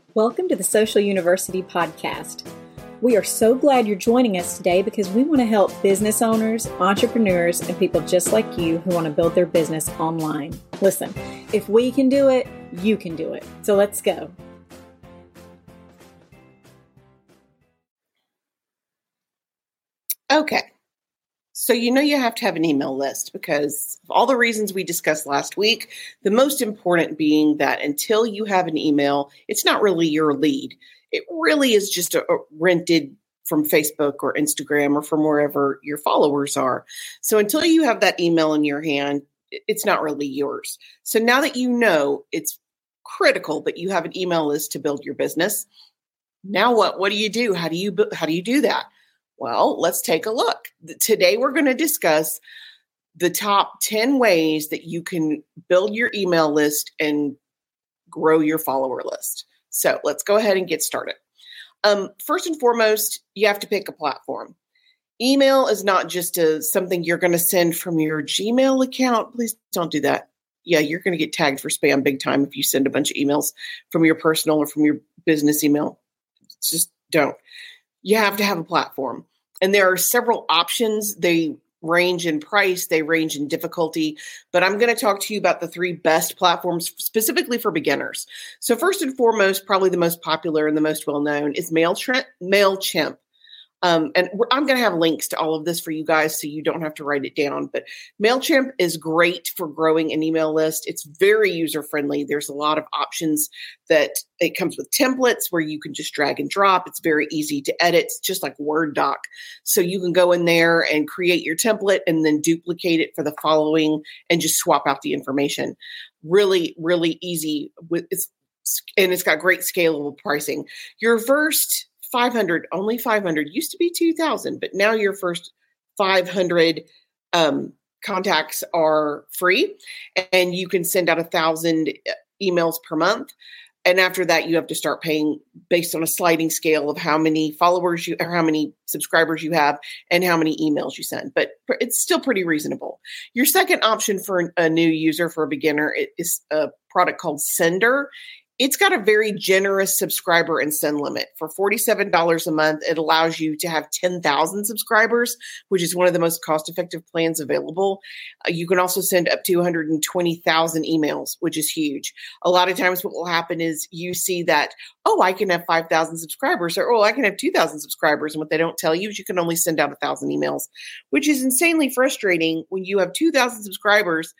Welcome to the Social University Podcast. We are so glad you're joining us today because we want to help business owners, entrepreneurs, and people just like you who want to build their business online. Listen, if we can do it, you can do it. So let's go. Okay. So you have to have an email list because of all the reasons we discussed last week, the most important being that until you have an email, it's not really your lead. It really is just a rented from Facebook or Instagram or from wherever your followers are. So until you have that email in your hand, it's not really yours. So now that you know it's critical that you have an email list to build your business, now what do you do? How do you do that? Well, let's take a look. Today, we're going to discuss the top 10 ways that you can build your email list and grow your follower list. So let's go ahead and get started. First and foremost, you have to pick a platform. Email is not just something you're going to send from your Gmail account. Please don't do that. Yeah, you're going to get tagged for spam big time if you send a bunch of emails from your personal or from your business email. Just don't. You have to have a platform. And there are several options. They range in price, they range in difficulty, but I'm going to talk to you about the three best platforms specifically for beginners. So first and foremost, probably the most popular and the most well-known is MailChimp. And I'm going to have links to all of this for you guys so you don't have to write it down. But MailChimp is great for growing an email list. It's very user-friendly. There's a lot of options that it comes with templates where you can just drag and drop. It's very easy to edit. It's just like Word doc. So you can go in there and create your template and then duplicate it for the following and just swap out the information. Really, really easy. And it's got great scalable pricing. Your first 500, only 500, used to be 2,000, but now your first 500 contacts are free and you can send out 1,000 emails per month. And after that, you have to start paying based on a sliding scale of how many followers or how many subscribers you have and how many emails you send. But it's still pretty reasonable. Your second option for a new user, for a beginner, is a product called Sender. It's got a very generous subscriber and send limit. For $47 a month, it allows you to have 10,000 subscribers, which is one of the most cost-effective plans available. You can also send up to 120,000 emails, which is huge. A lot of times what will happen is you see that, I can have 5,000 subscribers, or, I can have 2,000 subscribers. And what they don't tell you is you can only send out 1,000 emails, which is insanely frustrating when you have 2,000 subscribers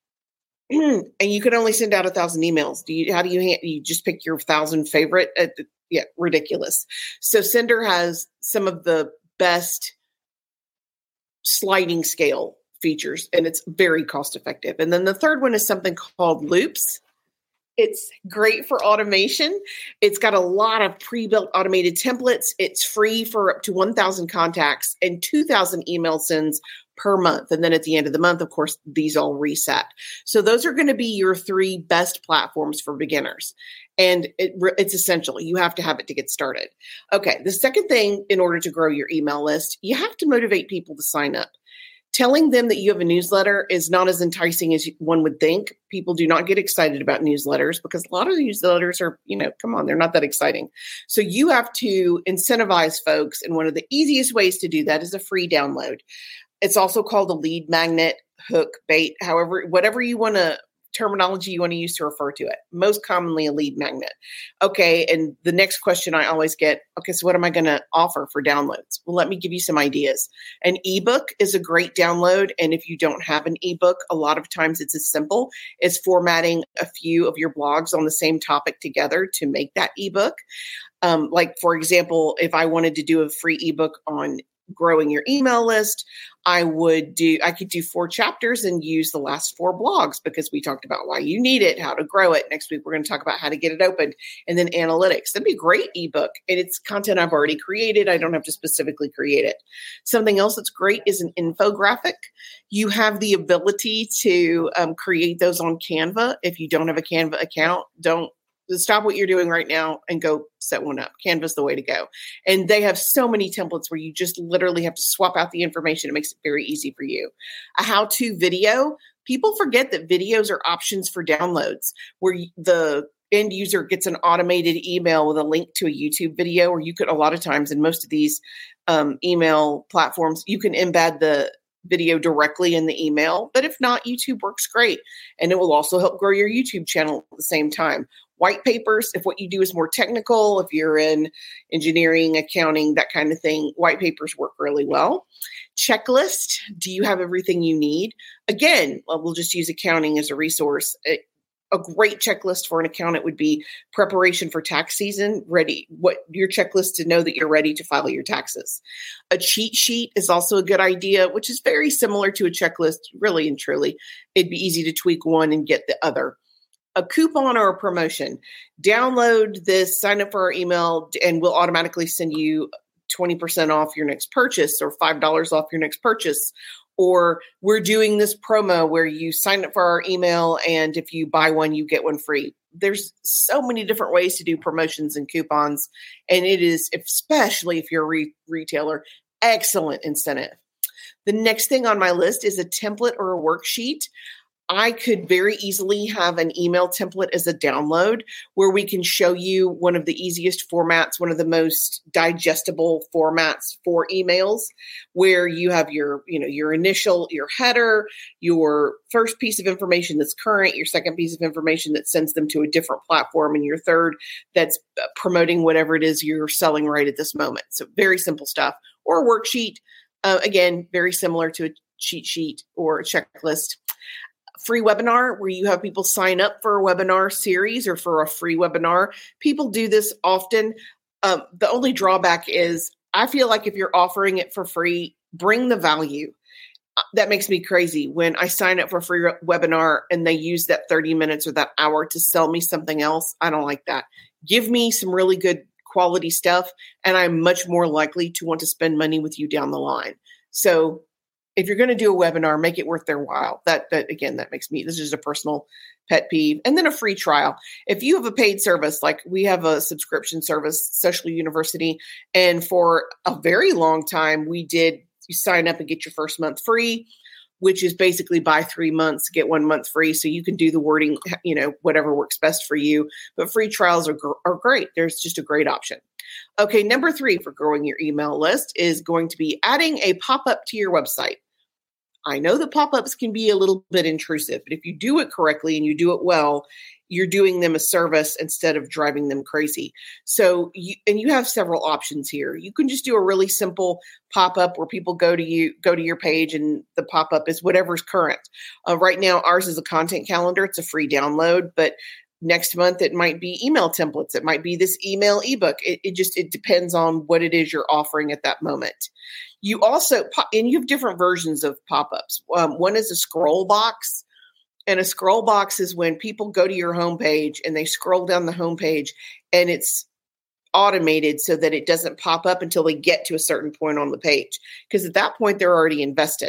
and you can only send out 1,000 emails. You just pick your 1,000 favorite? Ridiculous. So Sender has some of the best sliding scale features, and it's very cost effective. And then the third one is something called Loops. It's great for automation. It's got a lot of pre-built automated templates. It's free for up to 1,000 contacts and 2,000 email sends per month. And then at the end of the month, of course, these all reset. So those are going to be your three best platforms for beginners. And it's essential. You have to have it to get started. Okay. The second thing, in order to grow your email list, you have to motivate people to sign up. Telling them that you have a newsletter is not as enticing as one would think. People do not get excited about newsletters because a lot of newsletters are, come on, they're not that exciting. So you have to incentivize folks. And one of the easiest ways to do that is a free download. It's also called a lead magnet, hook, bait, whatever terminology you want to use to refer to it. Most commonly a lead magnet. Okay. And the next question I always get, okay, so what am I going to offer for downloads? Well, let me give you some ideas. An ebook is a great download. And if you don't have an ebook, a lot of times it's as simple as formatting a few of your blogs on the same topic together to make that ebook. Like, for example, if I wanted to do a free ebook on growing your email list, I could do 4 chapters and use the last 4 blogs because we talked about why you need it, how to grow it. Next week, we're going to talk about how to get it opened and then analytics. That'd be a great ebook. And it's content I've already created. I don't have to specifically create it. Something else that's great is an infographic. You have the ability to create those on Canva. If you don't have a Canva account, stop what you're doing right now and go set one up. Canva's the way to go. And they have so many templates where you just literally have to swap out the information. It makes it very easy for you. A how-to video. People forget that videos are options for downloads where the end user gets an automated email with a link to a YouTube video, or you could, a lot of times in most of these email platforms, you can embed the video directly in the email. But if not, YouTube works great. And it will also help grow your YouTube channel at the same time. White papers, if what you do is more technical, if you're in engineering, accounting, that kind of thing, white papers work really well. Checklist, do you have everything you need? Again, we'll just use accounting as a resource. A great checklist for an accountant would be preparation for tax season, ready, what your checklist to know that you're ready to file your taxes. A cheat sheet is also a good idea, which is very similar to a checklist, really and truly. It'd be easy to tweak one and get the other. A coupon or a promotion. Download this, sign up for our email, and we'll automatically send you 20% off your next purchase or $5 off your next purchase. Or we're doing this promo where you sign up for our email, and if you buy one, you get one free. There's so many different ways to do promotions and coupons, and it is, especially if you're a retailer, excellent incentive. The next thing on my list is a template or a worksheet. I could very easily have an email template as a download where we can show you one of the easiest formats, one of the most digestible formats for emails, where you have your initial, your header, your first piece of information that's current, your second piece of information that sends them to a different platform, and your third that's promoting whatever it is you're selling right at this moment. So very simple stuff. Or a worksheet, again, very similar to a cheat sheet or a checklist. Free webinar where you have people sign up for a webinar series or for a free webinar. People do this often. The only drawback is I feel like if you're offering it for free, bring the value. That makes me crazy when I sign up for a free webinar and they use that 30 minutes or that hour to sell me something else. I don't like that. Give me some really good quality stuff, and I'm much more likely to want to spend money with you down the line. So if you're going to do a webinar, make it worth their while. That makes me, this is a personal pet peeve. And then a free trial. If you have a paid service, like we have a subscription service, Social University, and for a very long time, you sign up and get your first month free, which is basically buy 3 months, get 1 month free. So you can do the wording, whatever works best for you. But free trials are great. There's just a great option. Okay, number 3 for growing your email list is going to be adding a pop-up to your website. I know that pop-ups can be a little bit intrusive, but if you do it correctly and you do it well, you're doing them a service instead of driving them crazy. So you have several options here. You can just do a really simple pop-up where people go to your page and the pop-up is whatever's current. Right now, ours is a content calendar. It's a free download, but next month it might be email templates. It might be this email ebook. It depends on what it is you're offering at that moment. You also, and you have different versions of pop-ups. One is a scroll box. And a scroll box is when people go to your homepage and they scroll down the homepage and it's automated so that it doesn't pop up until they get to a certain point on the page. Because at that point, they're already invested.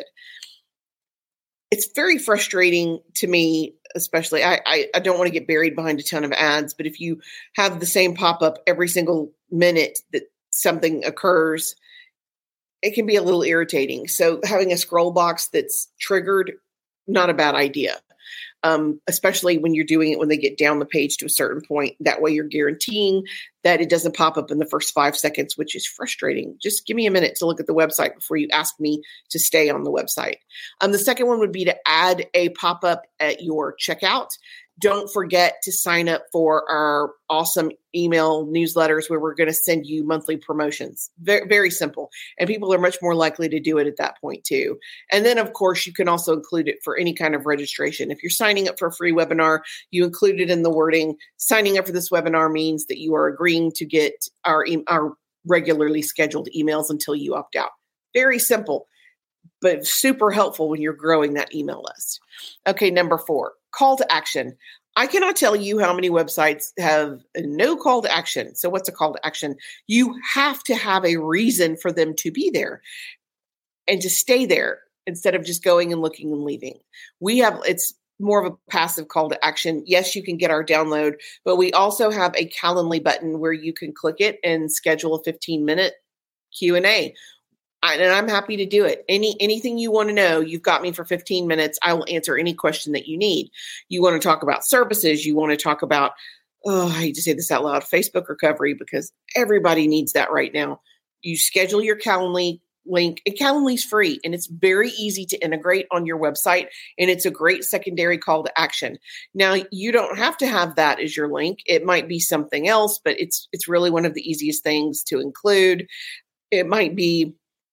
It's very frustrating to me, especially. I don't want to get buried behind a ton of ads, but if you have the same pop-up every single minute that something occurs, it can be a little irritating. So having a scroll box that's triggered, not a bad idea. Especially when you're doing it when they get down the page to a certain point. That way you're guaranteeing that it doesn't pop up in the first 5 seconds, which is frustrating. Just give me a minute to look at the website before you ask me to stay on the website. The second one would be to add a pop-up at your checkout. Don't forget to sign up for our awesome email newsletters where we're going to send you monthly promotions. Very, very simple. And people are much more likely to do it at that point too. And then, of course, you can also include it for any kind of registration. If you're signing up for a free webinar, you include it in the wording. Signing up for this webinar means that you are agreeing to get our regularly scheduled emails until you opt out. Very simple, but super helpful when you're growing that email list. Okay, number 4. Call to action. I cannot tell you how many websites have no call to action. So what's a call to action? You have to have a reason for them to be there and to stay there instead of just going and looking and leaving. It's more of a passive call to action. Yes, you can get our download, but we also have a Calendly button where you can click it and schedule a 15-minute Q&A. And I'm happy to do it. Anything you want to know, you've got me for 15 minutes. I will answer any question that you need. You want to talk about services. You want to talk about I hate to say this out loud, Facebook recovery, because everybody needs that right now. You schedule your Calendly link, and Calendly's free, and it's very easy to integrate on your website, and it's a great secondary call to action. Now, you don't have to have that as your link. It might be something else, but it's really one of the easiest things to include. It might be,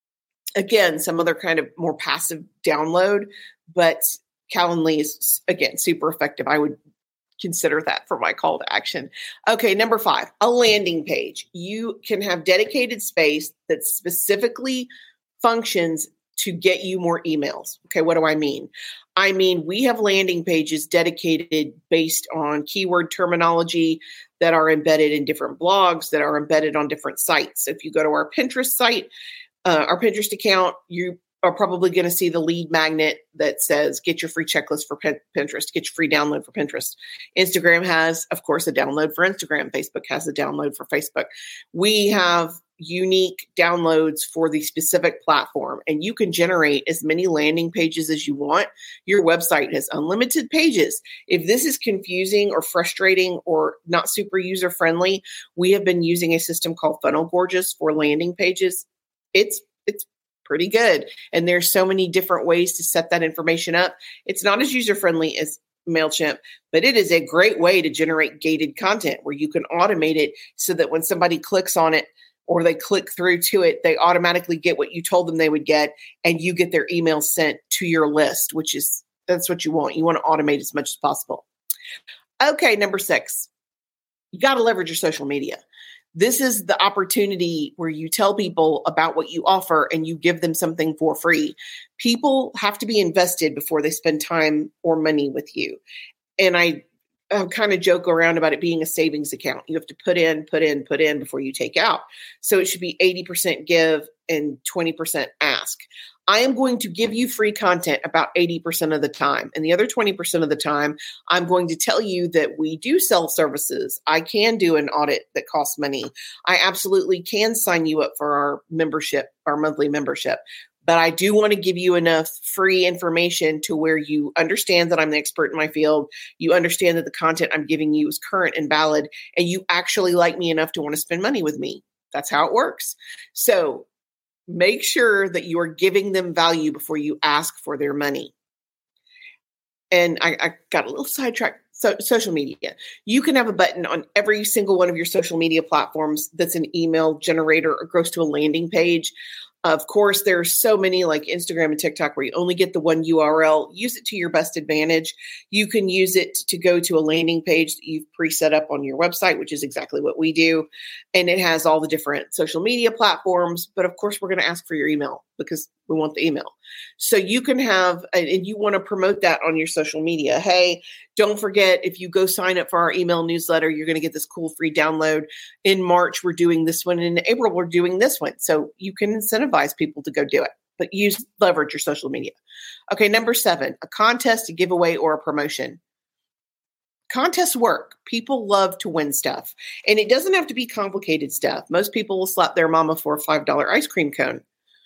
again, some other kind of more passive download, but Calendly is, again, super effective. I would consider that for my call to action. Okay, number 5, a landing page. You can have dedicated space that specifically functions to get you more emails. Okay, what do I mean? I mean, we have landing pages dedicated based on keyword terminology that are embedded in different blogs, that are embedded on different sites. If you go to our Pinterest site, our Pinterest account, you are probably going to see the lead magnet that says, get your free checklist for Pinterest, get your free download for Pinterest. Instagram has, of course, a download for Instagram. Facebook has a download for Facebook. We have unique downloads for the specific platform, and you can generate as many landing pages as you want. Your website has unlimited pages. If this is confusing or frustrating or not super user-friendly, we have been using a system called Funnel Gorgeous for landing pages. It's pretty good. And there's so many different ways to set that information up. It's not as user-friendly as MailChimp, but it is a great way to generate gated content where you can automate it so that when somebody clicks on it or they click through to it, they automatically get what you told them they would get, and you get their email sent to your list, that's what you want. You want to automate as much as possible. Okay, number 6, you got to leverage your social media. This is the opportunity where you tell people about what you offer and you give them something for free. People have to be invested before they spend time or money with you. And I kind of joke around about it being a savings account. You have to put in before you take out. So it should be 80% give and 20% ask. I am going to give you free content about 80% of the time. And the other 20% of the time, I'm going to tell you that we do sell services. I can do an audit that costs money. I absolutely can sign you up for our membership, our monthly membership. But I do want to give you enough free information to where you understand that I'm the expert in my field. You understand that the content I'm giving you is current and valid, and you actually like me enough to want to spend money with me. That's how it works. So make sure that you are giving them value before you ask for their money. And I got a little sidetracked. So social media. You can have a button on every single one of your social media platforms that's an email generator or goes to a landing page. Of course, there are so many like Instagram and TikTok where you only get the one URL. Use it to your best advantage. You can use it to go to a landing page that you've pre-set up on your website, which is exactly what we do. And it has all the different social media platforms. But of course, we're going to ask for your email because we want the email. So you can have, and you want to promote that on your social media. Hey, don't forget, if you go sign up for our email newsletter, you're going to get this cool free download. In March, we're doing this one. And in April, we're doing this one. So you can incentivize people to go do it, but leverage your social media. Okay, number 7, a contest, a giveaway, or a promotion. Contests work. People love to win stuff. And it doesn't have to be complicated stuff. Most people will slap their mama for a $5 ice cream cone.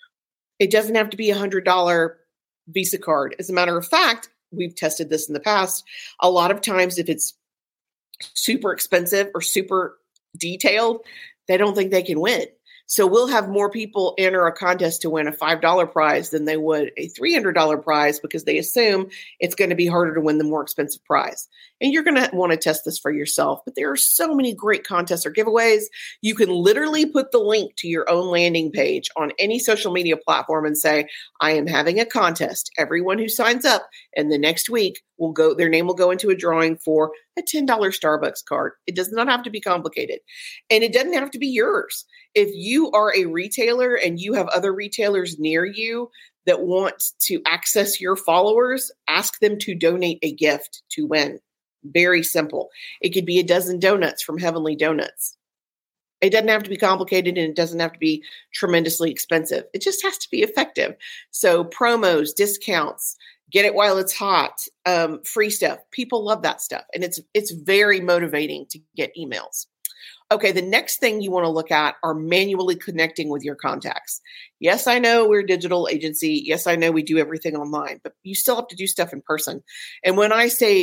It doesn't have to be a $100 Visa card. As a matter of fact, we've tested this in the past. A lot of times, if it's super expensive or super detailed, they don't think they can win. So we'll have more people enter a contest to win a $5 prize than they would a $300 prize because they assume it's going to be harder to win the more expensive prize. And you're going to want to test this for yourself. But there are so many great contests or giveaways. You can literally put the link to your own landing page on any social media platform and say, I am having a contest. Everyone who signs up and the next week their name will go into a drawing for a $10 Starbucks card. It does not have to be complicated. And it doesn't have to be yours. If you are a retailer and you have other retailers near you that want to access your followers, ask them to donate a gift to win. Very simple. It could be a dozen donuts from Heavenly Donuts. It doesn't have to be complicated and it doesn't have to be tremendously expensive. It just has to be effective. So promos, discounts, get it while it's hot, free stuff. People love that stuff. And it's very motivating to get emails. Okay, the next thing you want to look at are manually connecting with your contacts. Yes, I know we're a digital agency. Yes, I know we do everything online, but you still have to do stuff in person. And when I say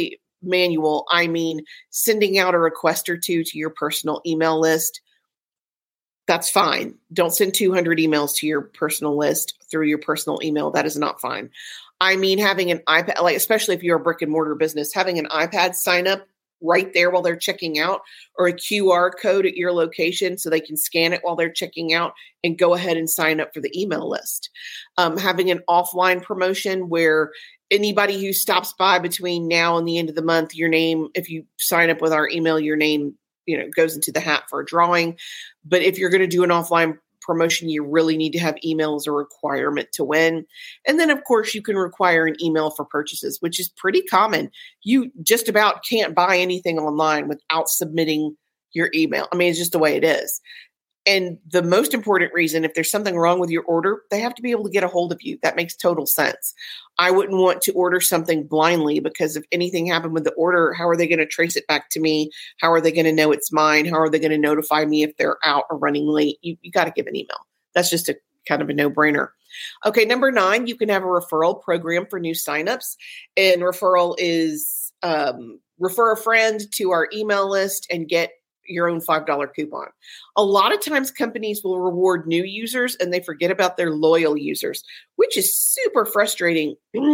manual, I mean sending out a request or two to your personal email list. That's fine. Don't send 200 emails to your personal list through your personal email. That is not fine. I mean, having an iPad, like especially if you're a brick and mortar business, having an iPad sign up right there while they're checking out, or a QR code at your location so they can scan it while they're checking out and go ahead and sign up for the email list. Having an offline promotion where anybody who stops by between now and the end of the month, your name, if you sign up with our email, your name, goes into the hat for a drawing. But if you're going to do an offline promotion, you really need to have email as a requirement to win. And then, of course, you can require an email for purchases, which is pretty common. You just about can't buy anything online without submitting your email. I mean, it's just the way it is. And the most important reason, if there's something wrong with your order, they have to be able to get a hold of you. That makes total sense. I wouldn't want to order something blindly, because if anything happened with the order, how are they going to trace it back to me? How are they going to know it's mine? How are they going to notify me if they're out or running late? You got to give an email. That's just a kind of a no-brainer. Okay, number 9, you can have a referral program for new signups. And referral is refer a friend to our email list and get your own $5 coupon. A lot of times companies will reward new users and they forget about their loyal users, which is super frustrating.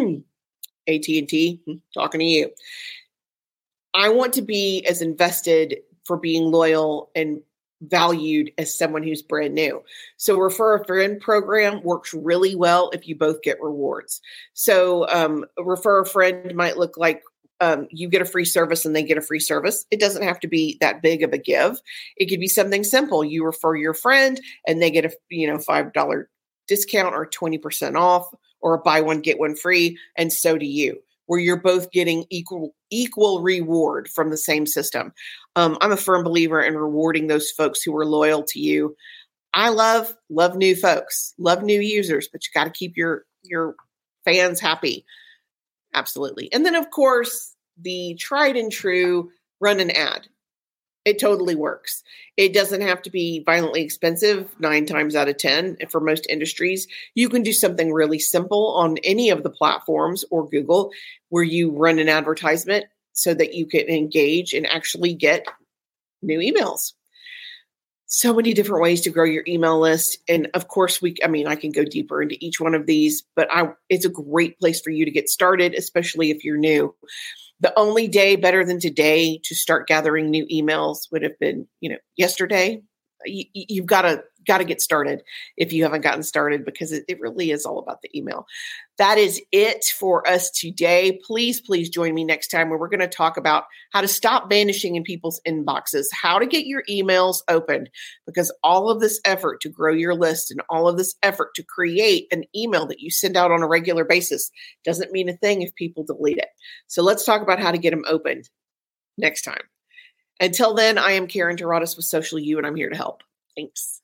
AT&T, talking to you. I want to be as invested for being loyal and valued as someone who's brand new. So refer a friend program works really well if you both get rewards. So refer a friend might look like you get a free service and they get a free service. It doesn't have to be that big of a give. It could be something simple. You refer your friend and they get a $5 discount or 20% off, or a buy one, get one free. And so do you, where you're both getting equal reward from the same system. I'm a firm believer in rewarding those folks who are loyal to you. I love new folks, love new users, but you got to keep your fans happy. Absolutely. And then, of course, the tried and true run an ad. It totally works. It doesn't have to be violently expensive 9 times out of 10 for most industries. You can do something really simple on any of the platforms or Google where you run an advertisement so that you can engage and actually get new emails. So many different ways to grow your email list. And of course, I can go deeper into each one of these, but it's a great place for you to get started, especially if you're new. The only day better than today to start gathering new emails would have been, yesterday. You've got to get started if you haven't gotten started, because it really is all about the email. That is it for us today. Please join me next time where we're going to talk about how to stop vanishing in people's inboxes, how to get your emails opened, because all of this effort to grow your list and all of this effort to create an email that you send out on a regular basis doesn't mean a thing if people delete it. So let's talk about how to get them opened next time. Until then, I am Karen Taradas with Social U, and I'm here to help. Thanks.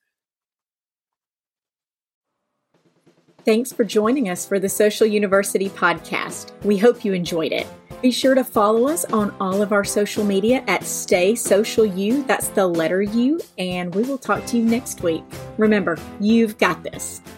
Thanks for joining us for the Social University podcast. We hope you enjoyed it. Be sure to follow us on all of our social media at Stay Social U. That's the letter U, and we will talk to you next week. Remember, you've got this.